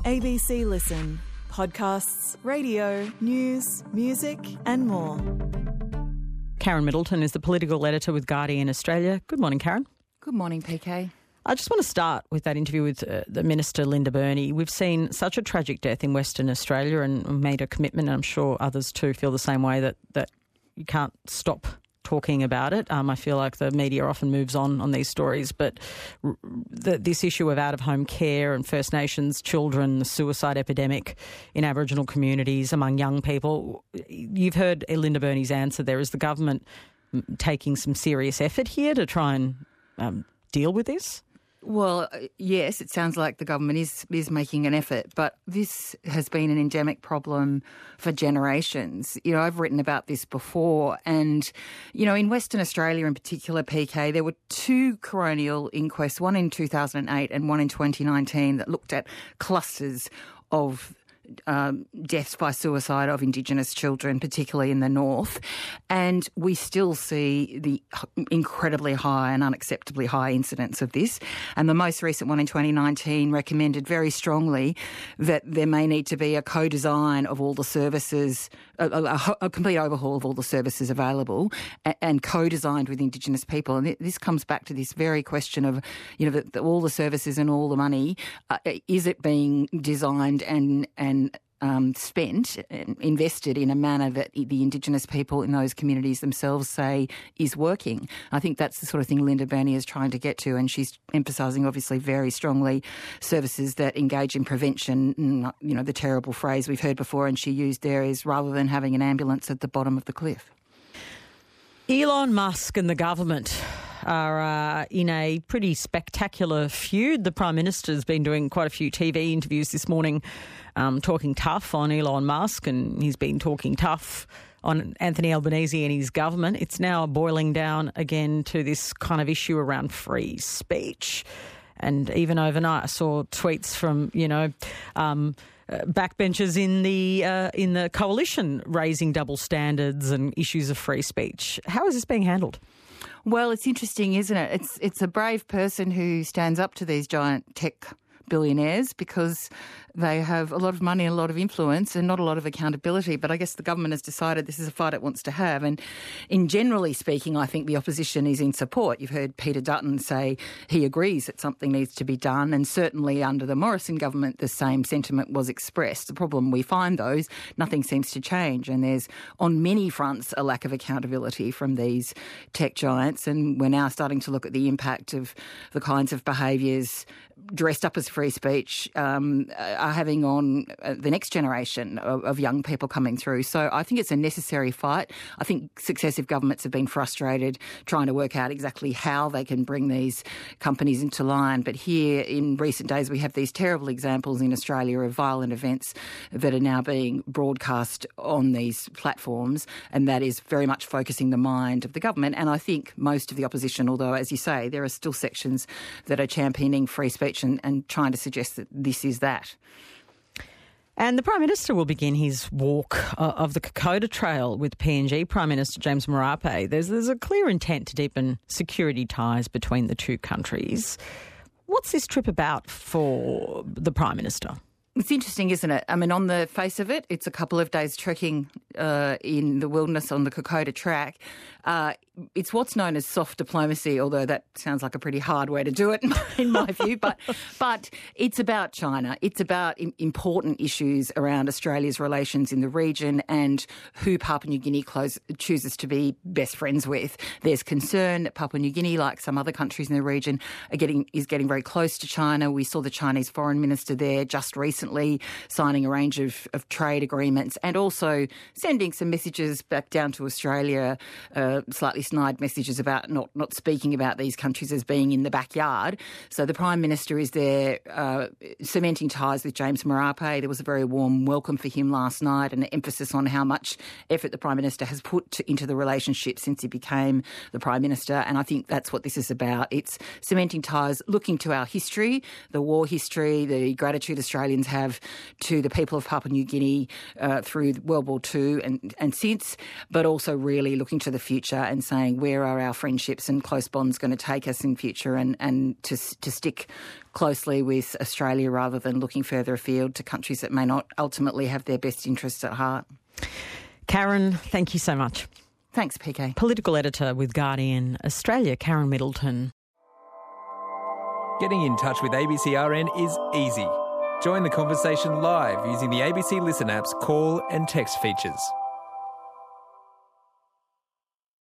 ABC Listen. Podcasts, radio, news, music and more. Karen Middleton is the political editor with Guardian Australia. Good morning, Karen. Good morning, PK. I just want to start with that interview with the Minister, Linda Burney. We've seen such a tragic death in Western Australia and made a commitment, and I'm sure others too feel the same way, that you can't stop talking about it. I feel like the media often moves on these stories, but this issue of out-of-home care and First Nations children, the suicide epidemic in Aboriginal communities among young people, you've heard Linda Burney's answer there. Is the government taking some serious effort here to try and deal with this? Well, yes, it sounds like the government is making an effort, but this has been an endemic problem for generations. You know, I've written about this before, and, you know, in Western Australia in particular, PK, there were two coronial inquests, one in 2008 and one in 2019, that looked at clusters of deaths by suicide of Indigenous children, particularly in the north, and we still see the incredibly high and unacceptably high incidence of this. And the most recent one in 2019 recommended very strongly that there may need to be a co-design of all the services, a complete overhaul of all the services available, and co-designed with Indigenous people. And this comes back to this very question of, you know, all the services and all the money, is it being designed and spent and invested in a manner that the Indigenous people in those communities themselves say is working? I think that's the sort of thing Linda Burney is trying to get to, and she's emphasising obviously very strongly services that engage in prevention. You know, the terrible phrase we've heard before and she used there is, rather than having an ambulance at the bottom of the cliff. Elon Musk and the government are in a pretty spectacular feud. The Prime Minister's been doing quite a few TV interviews this morning, talking tough on Elon Musk, and he's been talking tough on Anthony Albanese and his government. It's now boiling down again to this kind of issue around free speech. And even overnight I saw tweets from, backbenchers in the coalition raising double standards and issues of free speech. How is this being handled? Well, it's interesting, isn't it? It's a brave person who stands up to these giant tech billionaires because they have a lot of money and a lot of influence and not a lot of accountability. But I guess the government has decided this is a fight it wants to have. And in generally speaking, I think the opposition is in support. You've heard Peter Dutton say he agrees that something needs to be done. And certainly under the Morrison government, the same sentiment was expressed. The problem we find, though, is nothing seems to change. And there's, on many fronts, a lack of accountability from these tech giants. And we're now starting to look at the impact of the kinds of behaviours dressed up as free speech are having on the next generation of young people coming through. So I think it's a necessary fight. I think successive governments have been frustrated trying to work out exactly how they can bring these companies into line. But here in recent days we have these terrible examples in Australia of violent events that are now being broadcast on these platforms, and that is very much focusing the mind of the government. And I think most of the opposition, although, as you say, there are still sections that are championing free speech and trying to suggest that this is that. And the Prime Minister will begin his walk of the Kokoda Trail with PNG Prime Minister James Marape. There's a clear intent to deepen security ties between the two countries. What's this trip about for the Prime Minister? It's interesting, isn't it? I mean, on the face of it, it's a couple of days trekking in the wilderness on the Kokoda Track. It's what's known as soft diplomacy, although that sounds like a pretty hard way to do it in my view. But it's about China. It's about important issues around Australia's relations in the region and who Papua New Guinea chooses to be best friends with. There's concern that Papua New Guinea, like some other countries in the region, is getting very close to China. We saw the Chinese foreign minister there just recently signing a range of trade agreements and also sending some messages back down to Australia, slightly snide messages about not speaking about these countries as being in the backyard. So the Prime Minister is there cementing ties with James Marape. There was a very warm welcome for him last night and an emphasis on how much effort the Prime Minister has put into the relationship since he became the Prime Minister. And I think that's what this is about. It's cementing ties, looking to our history, the war history, the gratitude Australians have to the people of Papua New Guinea through World War II and since, but also really looking to the future and saying where are our friendships and close bonds going to take us in future, and to stick closely with Australia rather than looking further afield to countries that may not ultimately have their best interests at heart. Karen, thank you so much. Thanks, PK. Political editor with Guardian Australia, Karen Middleton. Getting in touch with ABCRN is easy. Join the conversation live using the ABC Listen app's call and text features.